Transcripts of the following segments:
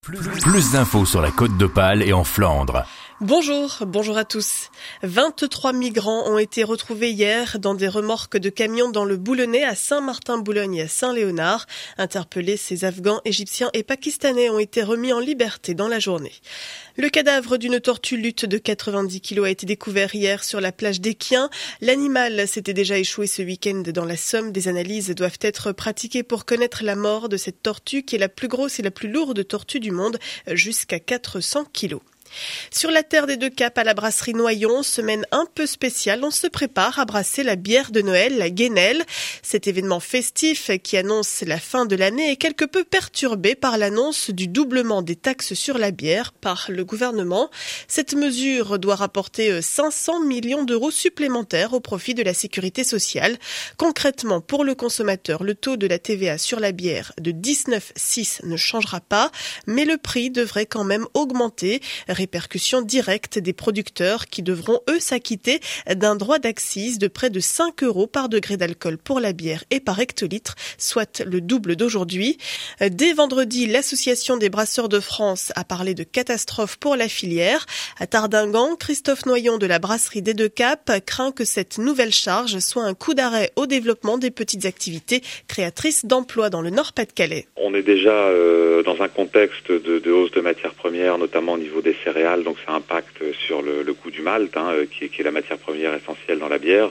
Plus d'infos sur la Côte d'Opale et en Flandre. Bonjour à tous. 23 migrants ont été retrouvés hier dans des remorques de camions dans le Boulonnais à Saint-Martin-Boulogne et à Saint-Léonard. Interpellés, ces Afghans, Égyptiens et Pakistanais ont été remis en liberté dans la journée. Le cadavre d'une tortue lutte de 90 kilos a été découvert hier sur la plage d'Équien. L'animal s'était déjà échoué ce week-end dans la Somme. Des analyses doivent être pratiquées pour connaître la mort de cette tortue qui est la plus grosse et la plus lourde tortue du monde, jusqu'à 400 kilos. Sur la terre des Deux Caps à la brasserie Noyon, semaine un peu spéciale, on se prépare à brasser la bière de Noël, la Guénelle. Cet événement festif qui annonce la fin de l'année est quelque peu perturbé par l'annonce du doublement des taxes sur la bière par le gouvernement. Cette mesure doit rapporter 500 millions d'euros supplémentaires au profit de la sécurité sociale. Concrètement, pour le consommateur, le taux de la TVA sur la bière de 19,6 ne changera pas, mais le prix devrait quand même augmenter. Répercussions directes des producteurs qui devront, eux, s'acquitter d'un droit d'accise de près de 5 € par degré d'alcool pour la bière et par hectolitre, soit le double d'aujourd'hui. Dès vendredi, l'Association des brasseurs de France a parlé de catastrophe pour la filière. À Tardingan, Christophe Noyon de la brasserie des Deux Caps craint que cette nouvelle charge soit un coup d'arrêt au développement des petites activités créatrices d'emplois dans le Nord-Pas-de-Calais. On est déjà dans un contexte de hausse de matières premières, notamment au niveau des céréales, donc ça impacte sur le coût du malt, qui est la matière première essentielle dans la bière,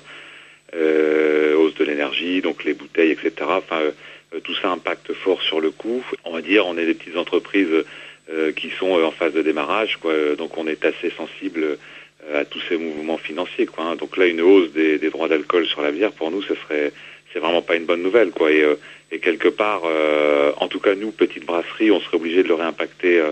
hausse de l'énergie, donc les bouteilles, etc. Tout ça impacte fort sur le coût. On va dire, on est des petites entreprises qui sont en phase de démarrage, donc on est assez sensible à tous ces mouvements financiers, Donc là, une hausse des droits d'alcool sur la bière, pour nous, c'est vraiment pas une bonne nouvelle, Et quelque part, en tout cas nous, petite brasserie, on serait obligé de le réimpacter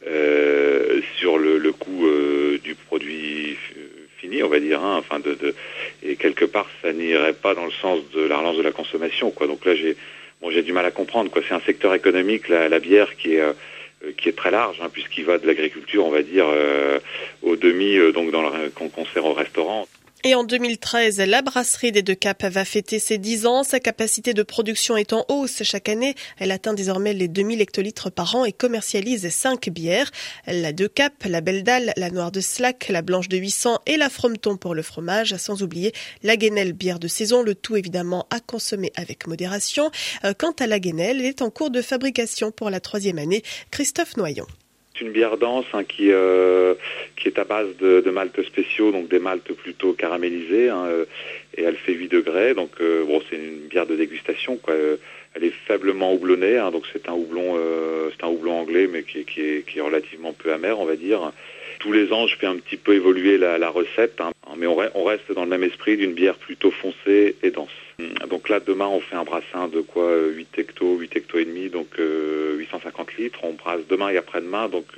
sur le coût du produit fini, on va dire, et quelque part ça n'irait pas dans le sens de la relance de la consommation, Donc là j'ai du mal à comprendre, C'est un secteur économique, la bière, qui est très large, puisqu'il va de l'agriculture, on va dire, au demi, donc qu'on sert au restaurant. Et en 2013, la brasserie des Deux Caps va fêter ses 10 ans. Sa capacité de production est en hausse chaque année. Elle atteint désormais les 2000 hectolitres par an et commercialise 5 bières. La Deux Caps, la Belle Dalle, la Noire de Slack, la Blanche de 800 et la Frometon pour le fromage, sans oublier la Guénelle, bière de saison. Le tout évidemment à consommer avec modération. Quant à la Guénelle, elle est en cours de fabrication pour la 3e année. Christophe Noyon. C'est une bière dense qui est à base de maltes spéciaux, donc des maltes plutôt caramélisées, et elle fait 8 degrés, donc c'est une bière de dégustation, Elle est faiblement houblonnée, donc c'est un houblon anglais, mais qui est relativement peu amer, on va dire. Tous les ans, je fais un petit peu évoluer la recette, mais on reste dans le même esprit d'une bière plutôt foncée et dense. Donc là, demain, on fait un brassin de 8 hectos et demi, donc 850 litres. On brasse demain et après-demain, donc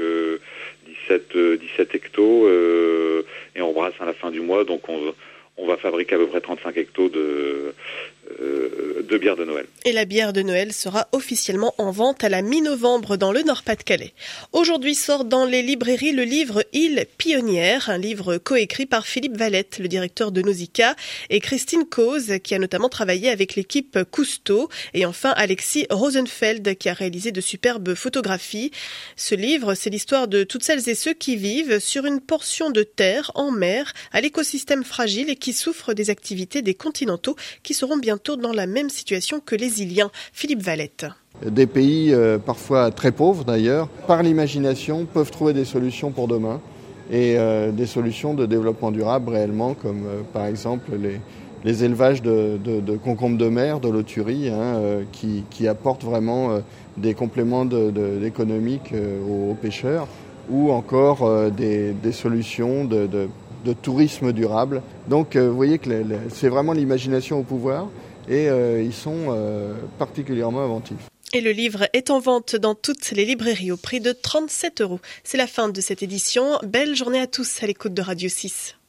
17 hectos, et on brasse à la fin du mois, donc on va fabriquer à peu près 35 hectos de bière de Noël. Et la bière de Noël sera officiellement en vente à la mi-novembre dans le Nord-Pas-de-Calais. Aujourd'hui sort dans les librairies le livre Île Pionnière, un livre coécrit par Philippe Valette, le directeur de Nausicaa, et Christine Cause, qui a notamment travaillé avec l'équipe Cousteau, et enfin Alexis Rosenfeld, qui a réalisé de superbes photographies. Ce livre, c'est l'histoire de toutes celles et ceux qui vivent sur une portion de terre en mer, à l'écosystème fragile et qui souffrent des activités des continentaux, qui seront bientôt dans la même situation que les Iliens. Philippe Valette. Des pays parfois très pauvres d'ailleurs, par l'imagination, peuvent trouver des solutions pour demain et des solutions de développement durable réellement, comme par exemple les élevages de concombres de mer, de loturie, qui apportent vraiment des compléments économiques aux pêcheurs, ou encore des solutions de tourisme durable. Donc vous voyez que c'est vraiment l'imagination au pouvoir, et ils sont particulièrement inventifs. Et le livre est en vente dans toutes les librairies au prix de 37 €. C'est la fin de cette édition. Belle journée à tous à l'écoute de Radio 6.